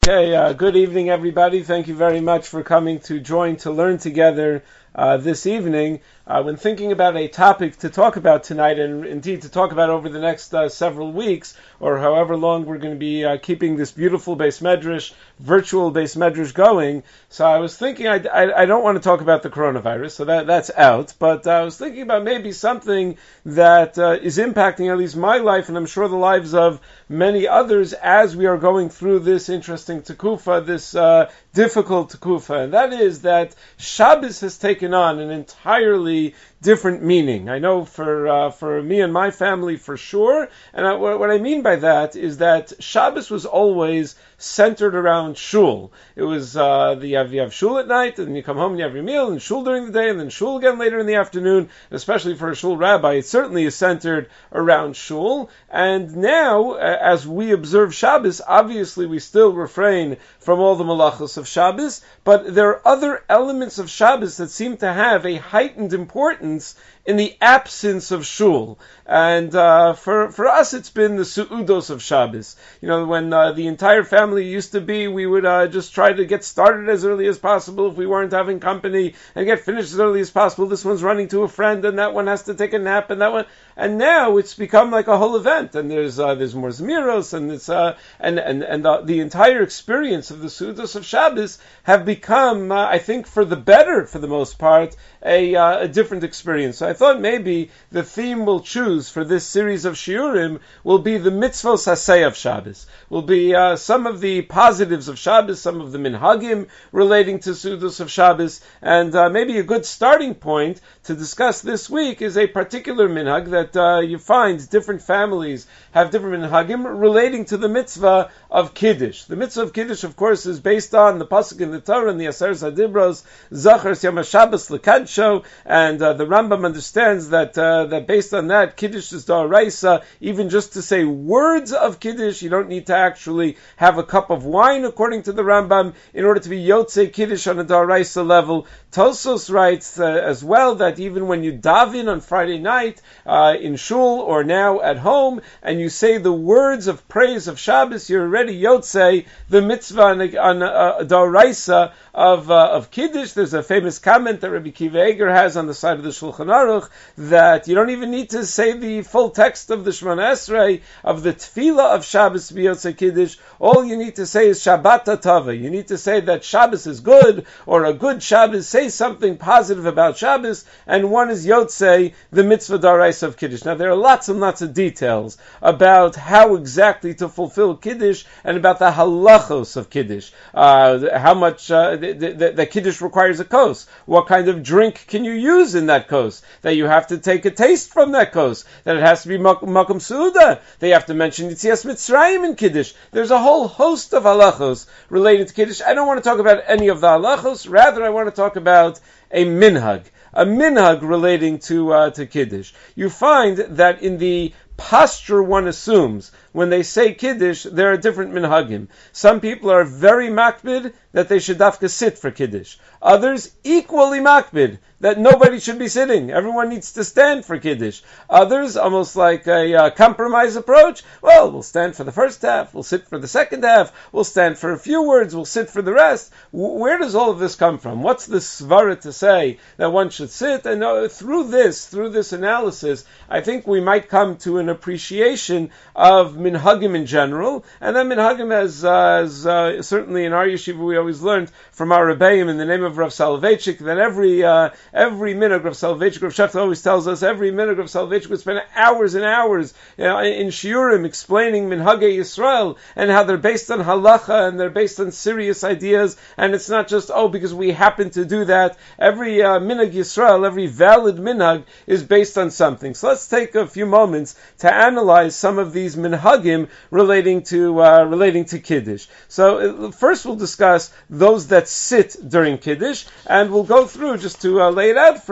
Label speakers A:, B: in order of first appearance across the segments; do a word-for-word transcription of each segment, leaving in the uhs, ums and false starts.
A: Okay, uh, good evening, everybody. Thank you very much for coming to join to learn together uh, this evening. Uh, when thinking about a topic to talk about tonight, and indeed to talk about over the next uh, several weeks, or however long we're going to be uh, keeping this beautiful Beis Medrash, virtual Beis Medrash going, so I was thinking I, I, I don't want to talk about the coronavirus, so that that's out, but uh, I was thinking about maybe something that uh, is impacting at least my life, and I'm sure the lives of many others as we are going through this interesting Tekufa, this uh, difficult Tekufa, and that is that Shabbos has taken on an entirely different meaning. I know for uh, for me and my family for sure, and I, what I mean by that is that Shabbos was always centered around shul. It was uh, the you have, you have shul at night, and you come home and you have your meal, and shul during the day, and then shul again later in the afternoon. Especially for a shul rabbi, it certainly is centered around shul. And now, as we observe Shabbos, obviously we still refrain from all the malachos of Shabbos, but there are other elements of Shabbos that seem to have a heightened importance in the absence of shul. And uh, for for us, it's been the su'udos of Shabbos. You know, when uh, the entire family used to be, we would uh, just try to get started as early as possible if we weren't having company, and get finished as early as possible. This one's running to a friend, and that one has to take a nap, and that one. And now it's become like a whole event, and there's uh, there's more zmiros, and it's uh, and and and the, the entire experience of the su'udos of Shabbos have become, uh, I think, for the better, for the most part, a uh, a different experience. So I thought maybe the theme we'll choose for this series of shiurim will be the mitzvos hasei of Shabbos. Will be uh, some of the positives of Shabbos, some of the minhagim relating to su'udos of Shabbos, and uh, maybe a good starting point to discuss this week is a particular minhag that uh, you find different families have different minhagim relating to the mitzvah of Kiddush. The mitzvah of Kiddush, of course, is based on the pasuk in the Torah and the Aseret Hadibros, Zachar Yom HaShabbos L'Kadsho, and uh, the Rambam understands that uh, that based on that, Kiddush is D'Oraisa. Even just to say words of Kiddush, you don't need to actually have a cup of wine, according to the Rambam, in order to be Yotzei Kiddush on a D'Oraisa level. Tosos writes uh, as well that even when you daven on Friday night uh, in shul or now at home, and you say the words of praise of Shabbos, you're already Yotzei the mitzvah on a, on a, a D'Oraisa of uh, of Kiddush. There's a famous comment that Rabbi Kiva Eger has on the side of the Shulchan Aruch that you don't even need to say the full text of the Shemona Esrei of the Tefillah of Shabbos to be Yotzei Kiddush. All you need to say is Shabbat Tava. You need to say that Shabbos is good, or a good Shabbos. Say something positive about Shabbos, and one is Yotzei, the mitzvah D'Oraisa of Kiddush. Now there are lots and lots of details about how exactly to fulfill Kiddush and about the halachos of Kiddush. Uh, how much uh, the, the, the Kiddush requires a kos. What kind of drink can you use in that kos? That you have to take a taste from that kos. That it has to be makom suda. They have to mention Yitzias Mitzrayim in Kiddush. There's a whole host of halachos related to Kiddush. I don't want to talk about any of the halachos. Rather, I want to talk about a minhag. A minhag relating to uh, to Kiddush. You find that in the posture one assumes when they say Kiddush, there are different minhagim. Some people are very makbid that they should dafka sit for Kiddush. Others equally makbid that nobody should be sitting. Everyone needs to stand for Kiddush. Others, almost like a uh, compromise approach, well, we'll stand for the first half, we'll sit for the second half, we'll stand for a few words, we'll sit for the rest. W- where does all of this come from? What's the svara to say that one should sit? And uh, through this, through this analysis, I think we might come to an appreciation of minhagim in general, and then minhagim as, uh, as uh, certainly in our yeshiva we always learned from our rebbeim in the name of Rav Soloveitchik that every uh, every minhag Rav Soloveitchik, Rav Shechter always tells us every minhag Rav Soloveitchik would spend hours and hours you know, in shiurim explaining minhagei Yisrael and how they're based on halacha and they're based on serious ideas, and it's not just oh because we happen to do that. Every uh, minhag Yisrael, every valid minhag is based on something. So let's take a few moments to analyze some of these minhagim relating to uh, relating to Kiddush. So uh, first we'll discuss those that sit during Kiddush, and we'll go through, just to uh, lay it out for us,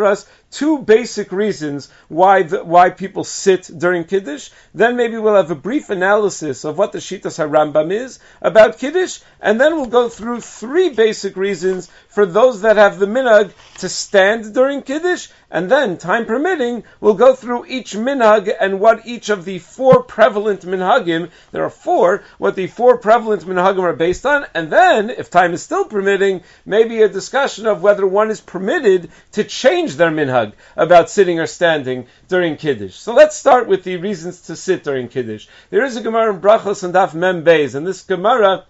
A: two basic reasons why the, why people sit during Kiddush. Then maybe we'll have a brief analysis of what the Shitas HaRambam is about Kiddush, and then we'll go through three basic reasons for those that have the minhag to stand during Kiddush, and then, time permitting, we'll go through each minhag and what each of the four prevalent minhagim, there are four, what the four prevalent minhagim are based on, and then, if time is still permitting, maybe a discussion of whether one is permitted to change their minhag about sitting or standing during Kiddush. So let's start with the reasons to sit during Kiddush. There is a Gemara in Brachos and Daf Mem Beis, and this Gemara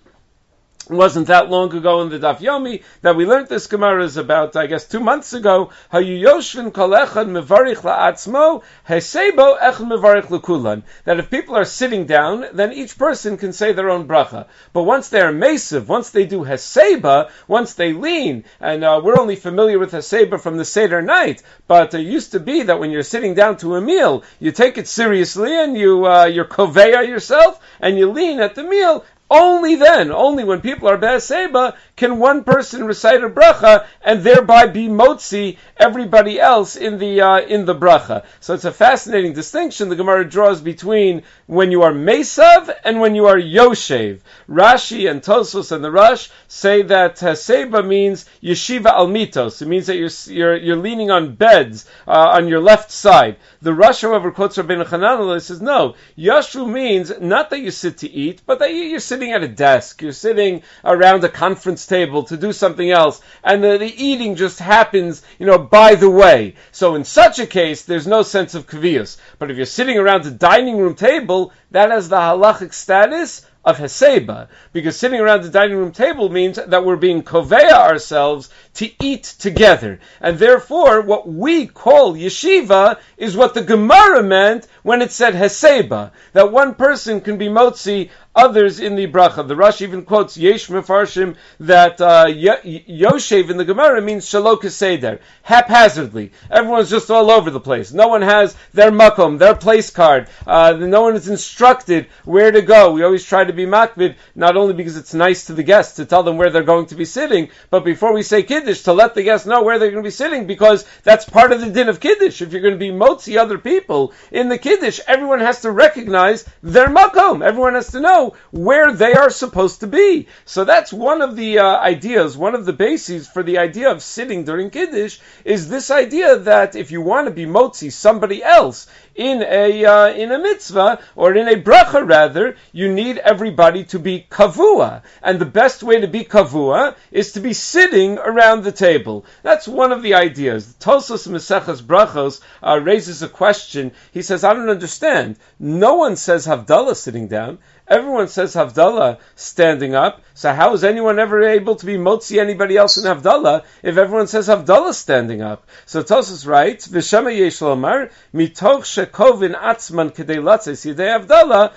A: wasn't that long ago in the Daf Yomi that we learned this Gemara is about, I guess, two months ago. Hayu yoshvin kol echad mevarich la'atzmo, hesebo echad mevarich l'kulan. That if people are sitting down, then each person can say their own bracha. But once they are mesiv, once they do heseba, once they lean, and uh, we're only familiar with heseba from the Seder night, but it used to be that when you're sitting down to a meal, you take it seriously and you uh, you're koveya yourself and you lean at the meal. Only then, only when people are be'aseba, can one person recite a bracha and thereby be motzi everybody else in the uh, in the bracha. So it's a fascinating distinction the Gemara draws between when you are mesav and when you are yoshev. Rashi and Tosfos and the Rush say that haseba means yeshiva al mitos. It means that you're you're, you're leaning on beds uh, on your left side. The Rush, however, quotes Rabbeinu Chananel and says no. Yashu means not that you sit to eat, but that you're sitting at a desk. You're sitting around a conference table to do something else, and the, the eating just happens, you know, by the way. So in such a case, there's no sense of kaviyus. But if you're sitting around a dining room table, that has the halachic status of heseba, because sitting around the dining room table means that we're being koveya ourselves to eat together. And therefore, what we call yeshiva is what the Gemara meant when it said heseba, that one person can be motzi others in the bracha. The Rashi even quotes Yesh Mefarshim that uh, Yoshev in the Gemara means Shalok Seder, haphazardly. Everyone's just all over the place. No one has their makom, their place card. Uh, no one is instructed where to go. We always try to be makbid, not only because it's nice to the guests to tell them where they're going to be sitting, but before we say Kiddush, to let the guests know where they're going to be sitting, because that's part of the din of Kiddush. If you're going to be motzi other people in the Kiddush, everyone has to recognize their makom. Everyone has to know where they are supposed to be. So that's one of the uh, ideas, one of the bases for the idea of sitting during Kiddush, is this idea that if you want to be motzi somebody else in a uh, in a mitzvah, or in a bracha rather, you need everybody to be kavua. And the best way to be kavua is to be sitting around the table. That's one of the ideas. Tosfos Maseches Brachos uh, raises a question. He says, I don't understand. No one says Havdalah sitting down. Everyone says Havdalah standing up. So how is anyone ever able to be motzi anybody else in Havdalah if everyone says Havdalah standing up? So Tosfos writes, V'shema yesh lomar, mitoch shekovin atzman kedei latzes yidei Havdalah,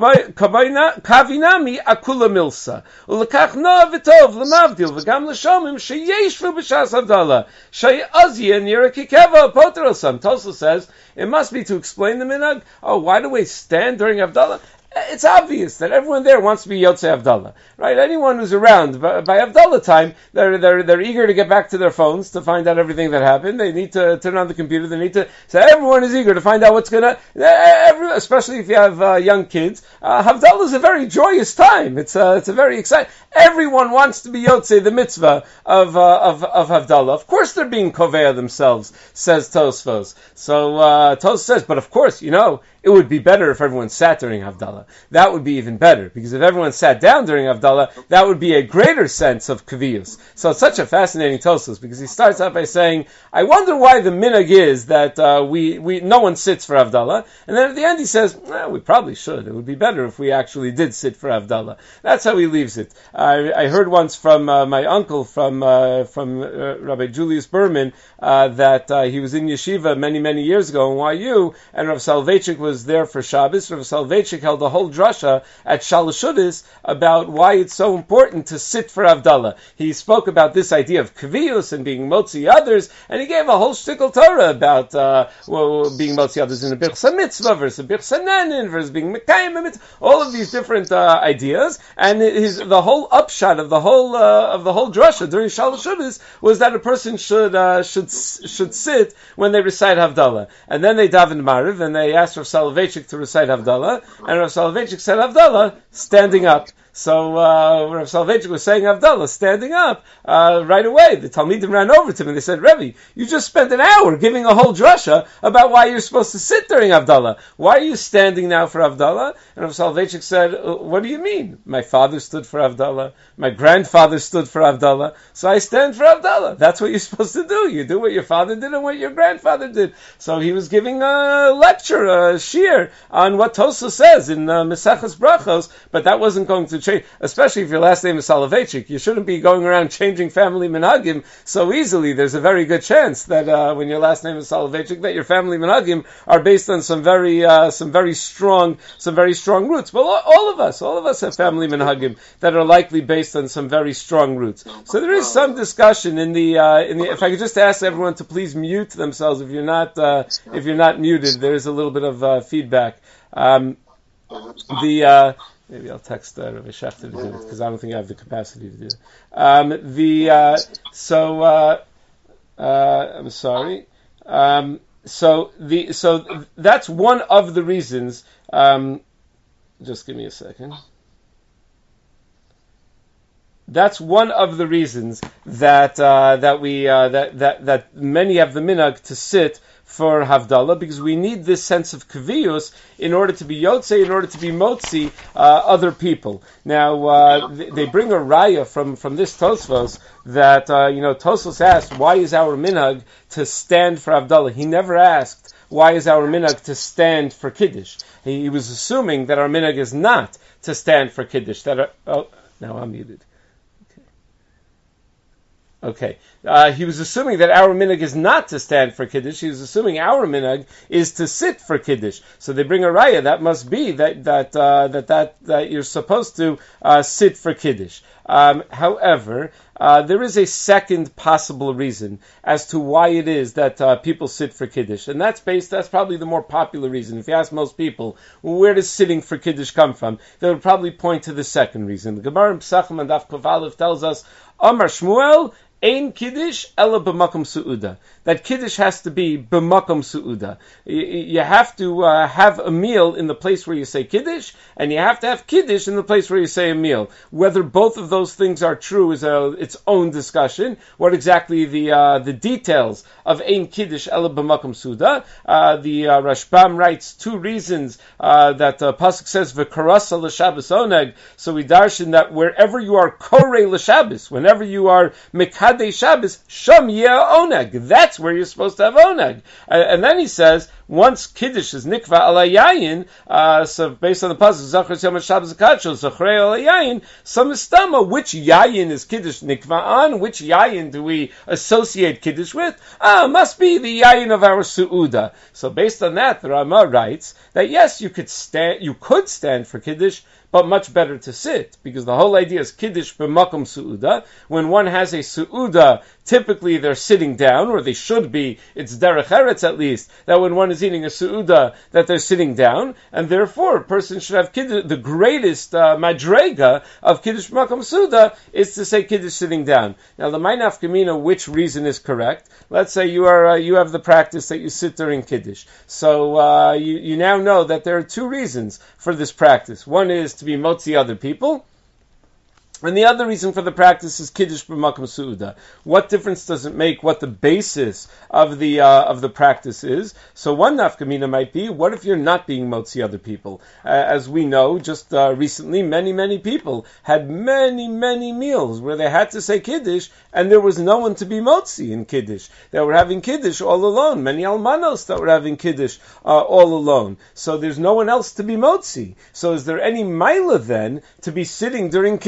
A: kavinami akula milsa. Ulekach noa v'tov l'mavdil v'gam l'shomim sheyeshvu b'shas Havdalah, sheyazye nira kikeva poterosam. Tosfos says, it must be to explain the minhag. Oh, why do we stand during Havdalah? It's obvious that everyone there wants to be Yotzei Havdalah, right? Anyone who's around by, by Havdalah time, they're they're they're eager to get back to their phones to find out everything that happened. They need to turn on the computer. They need to. So everyone is eager to find out what's gonna. Every, especially if you have uh, young kids, uh, Havdalah is a very joyous time. It's a it's a very exciting. Everyone wants to be Yotzei, the mitzvah of uh, of of Havdalah. Of course, they're being koveya themselves, says Tosfos. So uh, Tosfos says, but of course, you know, it would be better if everyone sat during Havdalah. That would be even better, because if everyone sat down during Havdalah, that would be a greater sense of kaviyus. So it's such a fascinating Tosfos, because he starts out by saying, I wonder why the minhag is that uh, we, we no one sits for Havdalah, and then at the end he says, eh, we probably should. It would be better if we actually did sit for Havdalah. That's how he leaves it. I, I heard once from uh, my uncle, from uh, from uh, Rabbi Julius Berman, uh, that uh, he was in yeshiva many, many years ago in Y U, and Rav Soloveitchik was was there for Shabbos. Rav Soloveitchik held a whole drasha at Shalashudis about why it's so important to sit for Havdalah. He spoke about this idea of kviyus and being motzi others, and he gave a whole shtickle Torah about uh, well, being motzi others in a birchsa mitzvah versus a birchsa nanin versus being mekayim a mitzvah. All of these different uh, ideas, and his the whole upshot of the whole uh, of the whole drasha during Shalashudis was that a person should uh, should should sit when they recite Havdalah, and then they daven Mariv, and they asked Rav Soloveitchik to recite Havdalah, and Rav Soloveitchik said Havdalah standing up. So uh, Rav Soloveitchik was saying Havdalah standing up uh, right away. The Talmidim ran over to him and they said, Rebbe, you just spent an hour giving a whole drasha about why you're supposed to sit during Havdalah. Why are you standing now for Havdalah? And Rav Soloveitchik said, what do you mean? My father stood for Havdalah. My grandfather stood for Havdalah. So I stand for Havdalah. That's what you're supposed to do. You do what your father did and what your grandfather did. So he was giving a lecture, a shiur, on what Tosfos says in uh, Maseches Brachos, but that wasn't going to change, especially if your last name is Soloveitchik. You shouldn't be going around changing family minhagim so easily. There's a very good chance that uh, when your last name is Soloveitchik, that your family minhagim are based on some very, uh, some very strong, some very strong roots. But all of us, all of us have family minhagim that are likely based on some very strong roots. So there is some discussion in the, uh, in the. If I could just ask everyone to please mute themselves if you're not, uh, if you're not muted, there is a little bit of uh, feedback. Um, the. Uh, Maybe I'll text uh, Rav Shechter to do it because I don't think I have the capacity to do it. Um, the uh, so uh, uh, I'm sorry. Um, so the so that's one of the reasons. Um, just give me a second. That's one of the reasons that uh, that we uh, that that that many have the minhag to sit for Havdalah, because we need this sense of kviyus in order to be yotze, in order to be motzi uh, other people. Now, uh, they bring a raya from, from this Tosfos that, uh, you know, Tosfos asked, why is our minhag to stand for Havdalah? He never asked, why is our minhag to stand for Kiddush? He, he was assuming that our minhag is not to stand for Kiddush. That, are, oh, now I'm muted. Okay. Uh, he was assuming that our minhag is not to stand for Kiddush. He was assuming our minhag is to sit for Kiddush. So they bring a raya. That must be that that uh, that, that that you're supposed to uh, sit for Kiddush. Um, however, uh, there is a second possible reason as to why it is that uh, people sit for Kiddush, and that's based. That's probably the more popular reason. If you ask most people, well, where does sitting for Kiddush come from? They would probably point to the second reason. The Gemara in Pesachim and Daf Kuf Aleph tells us, Amar Shmuel, Ein Kiddush ela b'makom su'uda. That Kiddush has to be b'makom su'uda. You have to uh, have a meal in the place where you say Kiddush, and you have to have Kiddush in the place where you say a meal. Whether both of those things are true is a, its own discussion. What exactly the uh, the details of Ein Kiddush ela b'makom su'uda. Uh, the uh, Rashbam writes two reasons uh, that uh, Pasuk says v'karasa l'Shabbos oneg. So we darshan that wherever you are korei l'Shabbos, whenever you are mikad Shabbos, Sham Yeh Oneg. That's where you're supposed to have Oneg. Uh, and then he says, once Kiddush is Nikva ala Yayin, uh, so based on the pasuk, Zachar Yom Shabbos Zakachol, Zachrei ala Yayin, Samistama, which Yayin is Kiddush Nikva on? Which Yayin do we associate Kiddush with? Ah, must be the Yayin of our Su'uda. So based on that, the Rama writes that yes, you could stand, you could stand for Kiddush, but much better to sit, because the whole idea is Kiddush b'makom su'uda. When one has a su'uda, typically they're sitting down, or they should be, it's derech eretz at least, that when one is eating a su'uda, that they're sitting down, and therefore a person should have Kiddush. The greatest uh, madrega of Kiddush b'makom su'uda is to say Kiddush sitting down. Now the Ma'naf Kamina, which reason is correct? Let's say you are uh, you have the practice that you sit during Kiddush. So uh, you, you now know that there are two reasons for this practice. One is to be motzi other people, and the other reason for the practice is Kiddush b'makom su'uda. What difference does it make what the basis of the uh, of the practice is? So one nafkamina might be, what if you're not being motzi other people? Uh, as we know, just uh, recently, many, many people had many, many meals where they had to say Kiddush, and there was no one to be motzi in Kiddush. They were having Kiddush all alone. Many almanos that were having Kiddush uh, all alone. So there's no one else to be motzi. So is there any maila then to be sitting during Kiddush if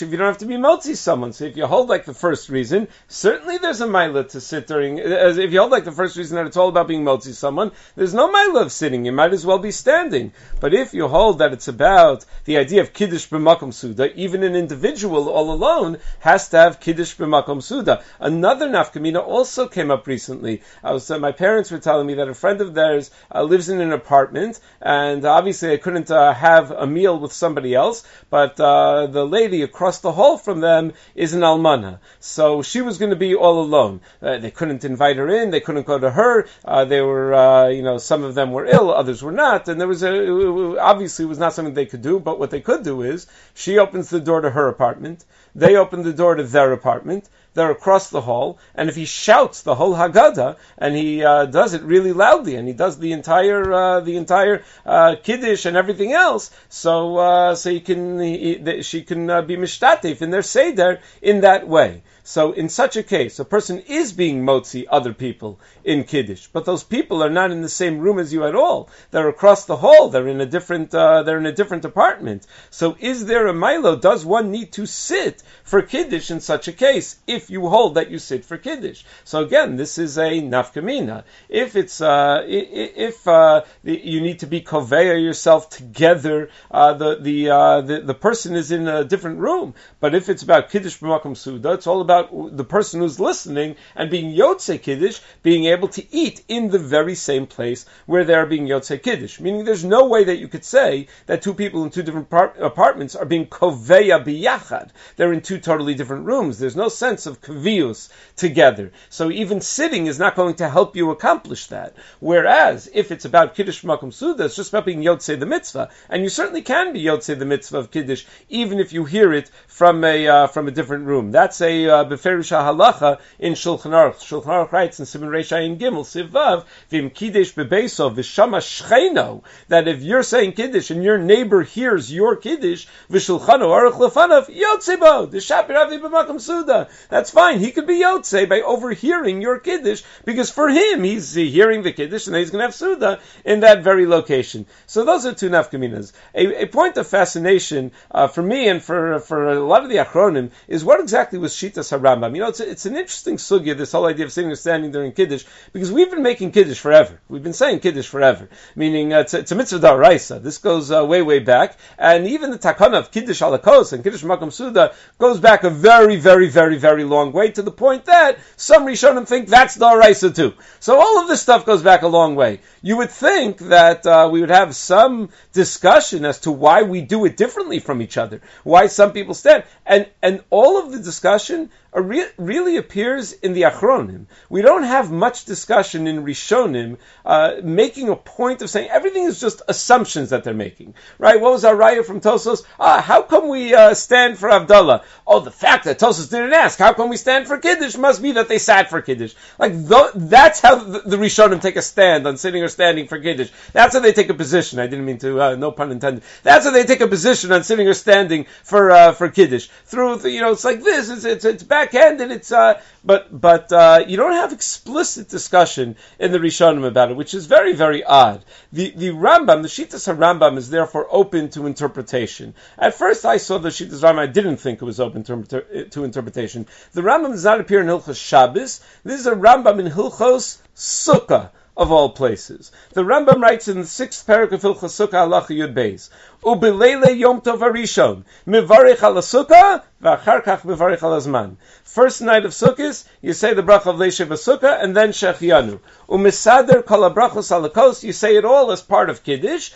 A: if you don't have to be motzi someone. So if you hold like the first reason, certainly there's a maila to sit during. As if you hold like the first reason that it's all about being motzi someone, there's no maila of sitting. You might as well be standing. But if you hold that it's about the idea of kiddush b'makom suda, even an individual all alone has to have kiddush b'makom suda. Another nafkamina also came up recently. I was uh, my parents were telling me that a friend of theirs uh, lives in an apartment, and obviously they couldn't uh, have a meal with somebody else, but uh, the lady across the hall from them is an almana, so she was going to be all alone. Uh, they couldn't invite her in, they couldn't go to her. Uh, they were, uh, you know, some of them were ill, others were not, and there was a obviously it was not something they could do. But what they could do is she opens the door to her apartment, they open the door to their apartment. They're across the hall, and if he shouts the whole Haggadah, and he uh, does it really loudly, and he does the entire uh, the entire uh, Kiddush and everything else, so uh, so he can he, she can uh, be mishtatif in their seder in that way. So in such a case, a person is being motzi other people in Kiddush, but those people are not in the same room as you at all. They're across the hall. They're in a different. Uh, they're in a different apartment. So is there a milo? Does one need to sit for Kiddush in such a case? If you hold that you sit for Kiddush. So again, this is a nafkamina. If it's uh, if uh, you need to be koveya yourself together, uh, the the, uh, the the person is in a different room. But if it's about Kiddush b'makom suda, it's all about the person who's listening and being Yotzei Kiddush, being able to eat in the very same place where they're being Yotzei Kiddush. Meaning there's no way that you could say that two people in two different par- apartments are being koveya biyachad. They're in two totally different rooms. There's no sense of kvius together. So even sitting is not going to help you accomplish that. Whereas if it's about Kiddush Makom Suda, it's just about being Yotzei the mitzvah. And you certainly can be Yotzei the mitzvah of Kiddush, even if you hear it from a uh, from a different room. That's a uh, Beferish halacha in Shulchan Aruch. Shulchan Aruch writes in Siman Reish Ayin Gimel Sivav Vim Kiddush Bebeso V'Shama Shcheino, that if you're saying Kiddush and your neighbor hears your Kiddush V'Shulchanu Aruch Lefanav Yotzei Bo D'Shapir Avi B'Makom Suda. That's fine. He could be Yotzei by overhearing your Kiddush, because for him he's hearing the Kiddush and he's going to have Suda in that very location. So those are two nafkaminas. A, a point of fascination uh, for me and for for a lot of the Achronim is what exactly was Shitas HaRambam. You know, it's, a, it's an interesting sugya, this whole idea of sitting or standing during Kiddush, because we've been making Kiddush forever. We've been saying Kiddush forever, meaning uh, it's, a, it's a mitzvah d'oraisa. This goes uh, way, way back, and even the takana of Kiddush alakos and Kiddush makom suda goes back a very, very, very, very long way, to the point that some Rishonim think that's d'oraisa too. So all of this stuff goes back a long way. You would think that uh, we would have some discussion as to why we do it differently from each other, why some people stand, and and all of the discussion uh, re- really appears in the Achronim. We don't have much discussion in Rishonim, uh, making a point of saying everything is just assumptions that they're making, right? What was our raya from Tosos? Ah, how come we uh, stand for Havdalah? Oh, the fact that Tosos didn't ask, how come we stand for Kiddush, must be that they sat for Kiddush. Like, th- that's how the, the Rishonim take a stand on sitting or standing for Kiddush. That's how they take a position. I didn't mean to, uh, no pun intended. That's how they take a position on sitting or standing for uh, for Kiddush. Through, you know, it's like this, it's it's, it's backhanded, it's, uh, but, but uh, you don't have explicit discussion in the Rishonim about it, which is very, very odd. The the Rambam, the Shitas HaRambam, is therefore open to interpretation. At first I saw the Shitas Rambam, I didn't think it was open to, to interpretation. The Rambam does not appear in Hilchos Shabbos. This is a Rambam in Hilchos Sukkah, of all places. The Rambam writes in the sixth parak of Hilchos Sukkah, halacha Yud Beis, U'beleile Yom Tov Harishon, mivarich al Sukkah, v'achar kach mivarich al Azman. First night of Sukkot, you say the bracha of Leishev Sukkah, and then Shechianu. U'misader kol habrachos alakos, you say it all as part of Kiddush.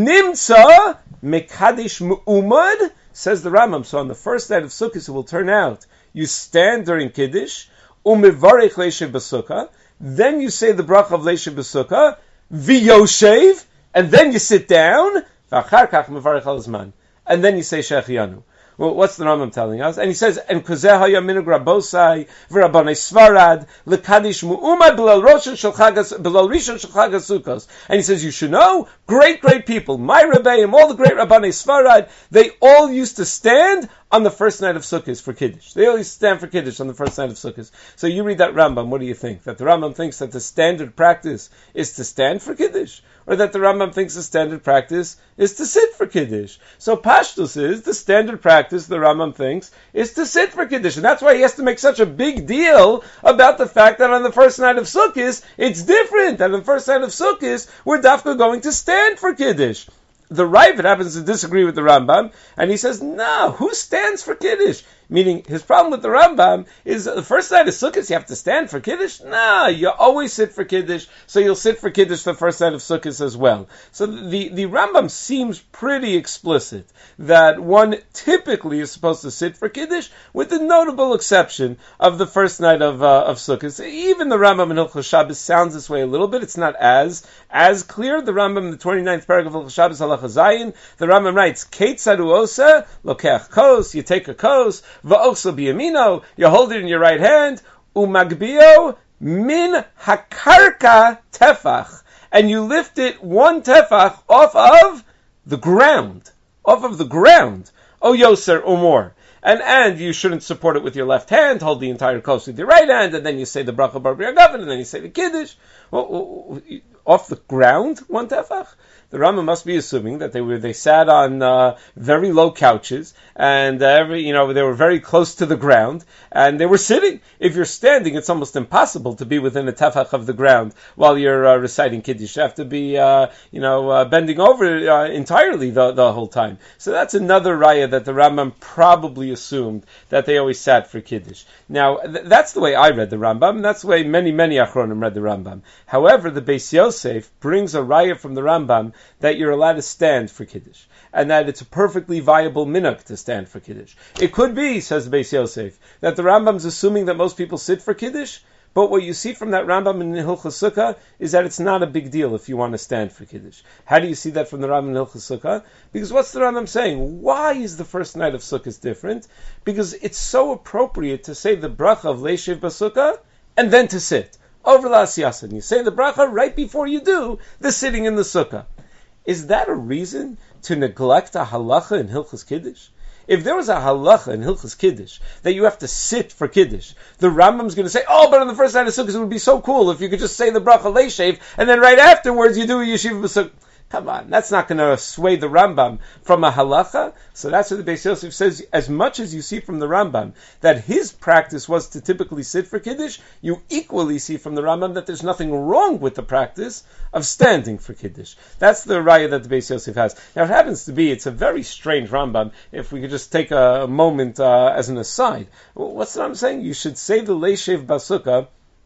A: Nimtza mekadish mu'umad, says the Rambam. So on the first night of Sukkot, it will turn out you stand during Kiddush, u'mivarich Leishev Sukkah, then you say the bracha of Leishev B'Sukkah, v'yoshev, and then you sit down, v'achar kach mevarich al Azman, and then you say Shechianu. Well, what's the Rambam telling us? And he says, and kozeh haya minug rabosai v'rabbanei Svarad lekadish mu'umad b'lal rishon shel chag b'lal rishon shel chag Sukkos. And he says, you should know, great, great people, my Rebbeim, all the great Rabbanei Svarad, they all used to stand on the first night of Sukkot for Kiddush. They always stand for Kiddush on the first night of Sukkot. So you read that Rambam, what do you think? That the Rambam thinks that the standard practice is to stand for Kiddush? Or that the Rambam thinks the standard practice is to sit for Kiddush? So Pashtus is, the standard practice, the Rambam thinks, is to sit for Kiddush. And that's why he has to make such a big deal about the fact that on the first night of Sukkot, it's different. And on the first night of Sukkot, we're dafka going to stand for Kiddush. The Ravid happens to disagree with the Rambam, and he says, no, who stands for Kiddush? Meaning, his problem with the Rambam is the first night of Sukkot, you have to stand for Kiddush? No, you always sit for Kiddush, so you'll sit for Kiddush the first night of Sukkot as well. So the, the Rambam seems pretty explicit that one typically is supposed to sit for Kiddush, with the notable exception of the first night of uh, of Sukkot. Even the Rambam in Hilchos Shabbos sounds this way a little bit. It's not as as clear. The Rambam in the twenty-ninth paragraph of Hilchos Shabbos, Halacha Zayin, the Rambam writes, Keitzaru osa, lokeach kos, you take a kos, va'osa biyamino, you hold it in your right hand, umagbio min hakarka tefach, and you lift it one tefach off of the ground, off of the ground, o yoser or more. And and you shouldn't support it with your left hand, hold the entire kos with your right hand, and then you say the bracha bar b'yagav, and then you say the kiddush. Well, off the ground, one tefach? The Rambam must be assuming that they were they sat on uh, very low couches, and uh, every you know they were very close to the ground, and they were sitting. If you're standing, it's almost impossible to be within a tefach of the ground while you're uh, reciting kiddush. You have to be uh, you know uh, bending over uh, entirely the the whole time. So that's another raya that the Rambam probably assumed that they always sat for kiddush. Now th- that's the way I read the Rambam, and that's the way many many achronim read the Rambam. However, the Beis Yosef brings a raya from the Rambam that you're allowed to stand for Kiddush, and that it's a perfectly viable minhag to stand for Kiddush. It could be, says Beis Yosef, that the Rambam's assuming that most people sit for Kiddush, but what you see from that Rambam in Hilchos Sukkah is that it's not a big deal if you want to stand for Kiddush. How do you see that from the Rambam in Hilchos Sukkah? Because what's the Rambam saying? Why is the first night of Sukkah different? Because it's so appropriate to say the bracha of Leishiv B'Sukkah and then to sit. Over L'Asiyasan. You say the bracha right before you do the sitting in the Sukkah. Is that a reason to neglect a halacha in Hilchos Kiddush? If there was a halacha in Hilchos Kiddush that you have to sit for Kiddush, the Rambam's going to say, oh, but on the first night of Sukkot it would be so cool if you could just say the bracha leishev, and then right afterwards you do a yeshiva b'sukkah. Come on, that's not going to sway the Rambam from a halacha. So that's what the Beis Yosef says. As much as you see from the Rambam that his practice was to typically sit for Kiddush, you equally see from the Rambam that there's nothing wrong with the practice of standing for Kiddush. That's the raya that the Beis Yosef has. Now it happens to be, it's a very strange Rambam. If we could just take a moment uh, as an aside. What's the Rambam saying? You should say the Leishev B'Sukkah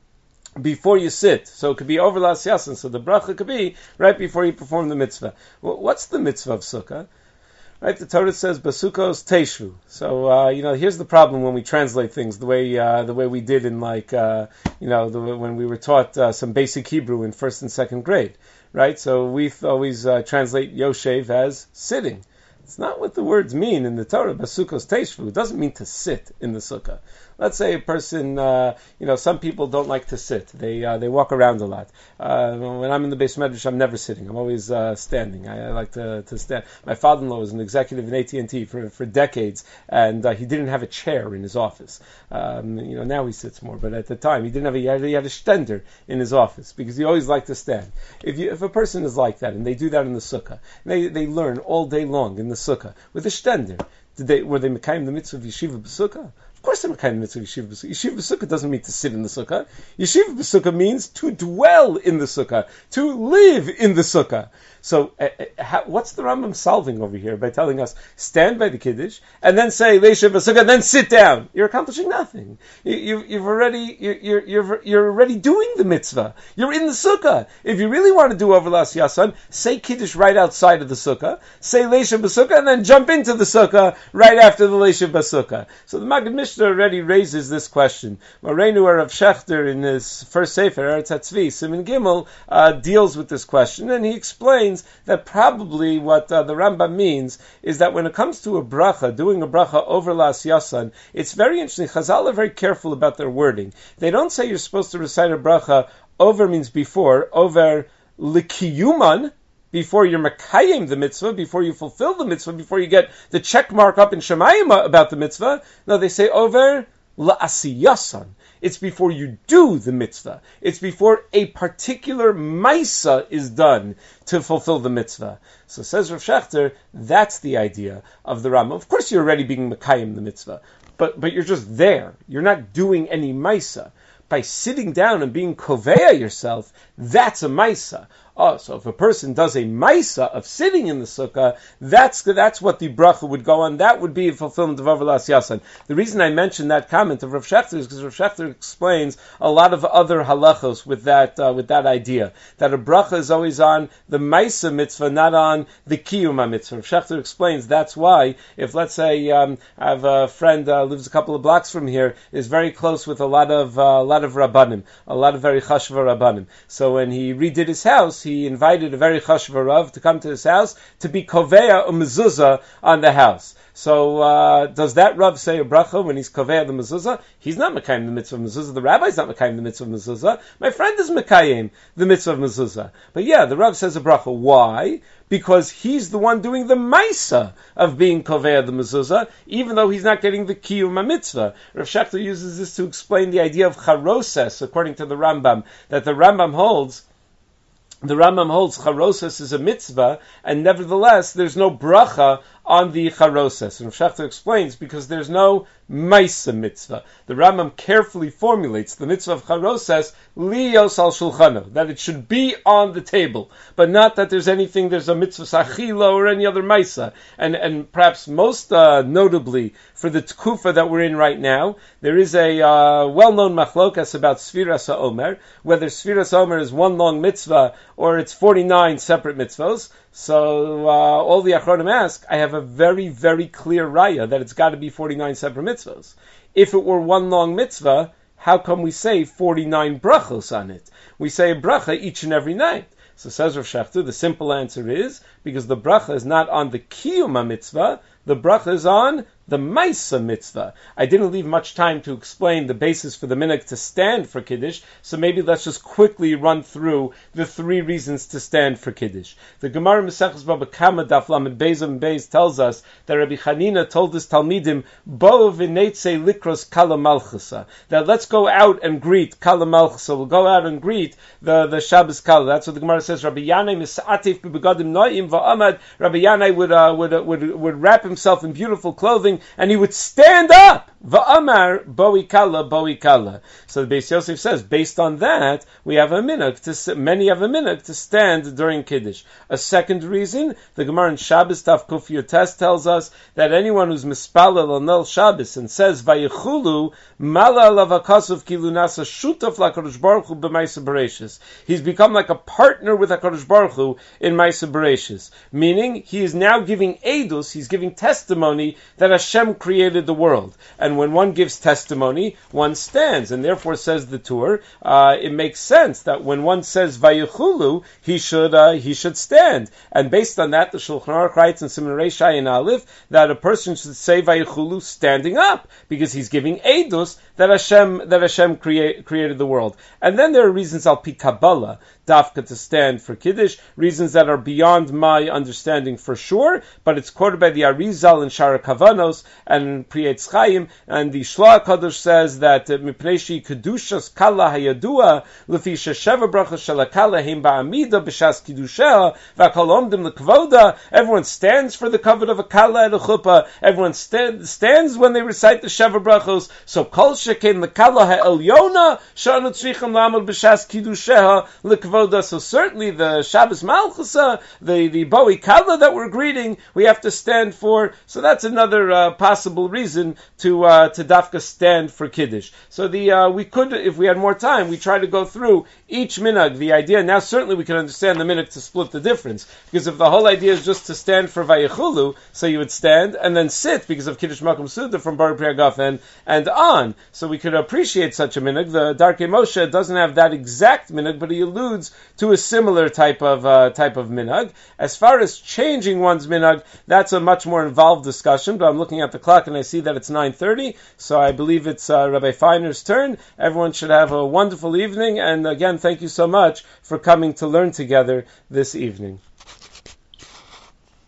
A: before you sit. So it could be over L'Asiyasan. So the bracha could be right before you perform the mitzvah. Well, what's the mitzvah of Sukkah? Right, the Torah says Basukos Teishu. So uh, you know, here's the problem when we translate things the way uh, the way we did in like uh, you know the, when we were taught uh, some basic Hebrew in first and second grade. Right, so we always uh, translate Yoshev as sitting. It's not what the words mean in the Torah. Basukos Teishu. It doesn't mean to sit in the sukkah. Let's say a person, uh, you know, some people don't like to sit. They uh, they walk around a lot. Uh, when I'm in the Beis Medrash, I'm never sitting. I'm always uh, standing. I, I like to, to stand. My father-in-law was an executive in A T and T for, for decades, and uh, he didn't have a chair in his office. Um, you know, now he sits more, but at the time he didn't have a, he had, he had a stender in his office because he always liked to stand. If you, if a person is like that, and they do that in the sukkah, and they, they learn all day long in the sukkah with a stender, did they, were they mekayim the mitzvah of yeshiva b'sukkah? Of course they're mekayim the mitzvah of yeshiva b'sukkah. Yeshiva b'sukkah doesn't mean to sit in the sukkah. Yeshiva b'sukkah means to dwell in the sukkah, to live in the sukkah. So, uh, uh, how, what's the Rambam solving over here by telling us stand by the kiddush and then say leishev b'sukkah, and then sit down? You're accomplishing nothing. You, you, you've already you're, you're you're already doing the mitzvah. You're in the sukkah. If you really want to do over L'Asiyasan, say kiddush right outside of the sukkah, say leishev b'sukkah, and then jump into the sukkah right after the leishev b'sukkah. So the Maggid Mishnah already raises this question. Moreinu Rav Shechter in his first sefer Eretz HaTzvi, Siman Gimel, uh, deals with this question, and he explains that probably what uh, the Rambam means is that when it comes to a bracha, doing a bracha over L'Asiyasan, it's very interesting. Chazal are very careful about their wording. They don't say you're supposed to recite a bracha over means before, over likiyuman, before you're Makayim the mitzvah, before you fulfill the mitzvah, before you get the check mark up in Shemayim about the mitzvah. No, they say over la'asiyasan. It's before you do the mitzvah. It's before a particular maisa is done to fulfill the mitzvah. So says Rav Shechter, that's the idea of the Rambam. Of course you're already being Makayim the mitzvah, but, but you're just there. You're not doing any maisa. By sitting down and being koveya yourself, that's a maisa. Oh, so if a person does a maisa of sitting in the sukkah, that's that's what the bracha would go on. That would be a fulfillment of Avalas Yasan. The reason I mentioned that comment of Rav Shechter is because Rav Shechter explains a lot of other halachos with that uh, with that idea that a bracha is always on the maisa mitzvah, not on the kiyuma mitzvah. Rav Shechter explains that's why if let's say um, I have a friend uh, lives a couple of blocks from here, is very close with a lot of uh, a lot of rabbanim, a lot of very chashva rabbanim. So when he redid his house, he invited a very chashva rav to come to his house to be koveya a mezuzah on the house. So uh, does that rav say a bracha when he's koveya the mezuzah? He's not mekayim the mitzvah of mezuzah. The rabbi's not mekayim the mitzvah of mezuzah. My friend is mekayim the mitzvah of mezuzah. But yeah, the rav says a bracha. Why? Because he's the one doing the maisa of being koveya the mezuzah, even though he's not getting the kiyum mitzvah. Rav Shechter uses this to explain the idea of charoses, according to the Rambam, that the Rambam holds The Rambam holds charoses is a mitzvah, and nevertheless there's no bracha on the charoses. And Rav Shechter explains because there's no maisa mitzvah. The Rambam carefully formulates the mitzvah of charoses liyos al shulchano, that it should be on the table, but not that there's anything, there's a mitzvah sachila or any other maisa. And and perhaps most uh, notably for the tkufa that we're in right now, there is a uh, well-known machlokas about Sfiras HaOmer, whether Sfiras HaOmer is one long mitzvah or it's forty-nine separate mitzvahs. So uh, all the Achronim ask, I have a very, very clear raya that it's got to be forty-nine separate mitzvahs. If it were one long mitzvah, how come we say forty-nine brachos on it? We say a bracha each and every night. So says Rav Shechter, the simple answer is, because the bracha is not on the kiyuma mitzvah, the bracha is on the maisa mitzvah. I didn't leave much time to explain the basis for the minhag to stand for Kiddush, so maybe let's just quickly run through the three reasons to stand for Kiddush. The Gemara Maseches Baba Kama Daf Lamed Beis and Beis tells us that Rabbi Chanina told his Talmidim, Bo v'neitzei likros kala malchusa, that let's go out and greet kala malchusa. We'll go out and greet the, the Shabbos kala. That's what the Gemara says. Rabbi Yanai misatif b'begadim noim va'amad. Rabbi Yanai would, uh, would, uh, would, would wrap himself in beautiful clothing, and he would stand up. Va'amar boi kala boi kala. So the Beis Yosef says, based on that, we have a minhag to many have a minhag to stand during Kiddush. A second reason, the Gemara in Shabbos Taf Kuf Yotes tells us that anyone who's mispalel on Nel Shabbos and says Vayichulu Mala alav hakasuv kilu nasa shutaf lakadosh baruch hu b'maisa bereishis. He's become like a partner with Hakadosh Baruch Hu in Maisa Bereishis, meaning he is now giving edus, he's giving testimony that Hashem created the world. And when one gives testimony, one stands, and therefore says the Tur, uh, it makes sense that when one says Vayichulu, he should uh, he should stand. And based on that, the Shulchan Aruch writes in Siman Reish Ayin Aleph that a person should say Vayichulu standing up, because he's giving edus that Hashem that Hashem create, created the world. And then there are reasons al pi Kabbalah, dafka to stand for Kiddush, reasons that are beyond my understanding for sure, but it's quoted by the Arizal and Shara Kavanos and Pri Etz Chaim, and the Shloah HaKadosh says that Mipnei Shi Kedushas Kala Hayadua Lefi Shesheva Brachos Shel Kala Heim Ba'amida B'Shas Kiddusheha V'Kol Omdim L'Kvoda. Everyone stands for the covet of a Kala at a Chuppah. Everyone stand, stands when they recite the Sheva Brachos. So Kol Sheken L'Kala Ha'Elyona Sha'anu Tzrichim L'Amod B'Shas Kiddusheha L'Kvoda. So certainly the Shabbos Malchusa, the, the Boi Kala that we're greeting, we have to stand for. So that's another uh, possible reason to uh, to dafka stand for Kiddush. So the uh, we could, if we had more time, we try to go through each minhag, the idea. Now certainly we can understand the minhag to split the difference, because if the whole idea is just to stand for Vayichulu, so you would stand and then sit because of Kiddush Makom Suda from Baruch Pri Hagafen and on. So we could appreciate such a minhag. The Darkei Moshe doesn't have that exact minhag, but he alludes to a similar type of uh, type of minhag. As far as changing one's minhag, that's a much more involved discussion, but I'm looking at the clock and I see that it's nine thirty, so I believe it's uh, Rabbi Feiner's turn. Everyone should have a wonderful evening, and again, thank you so much for coming to learn together this evening.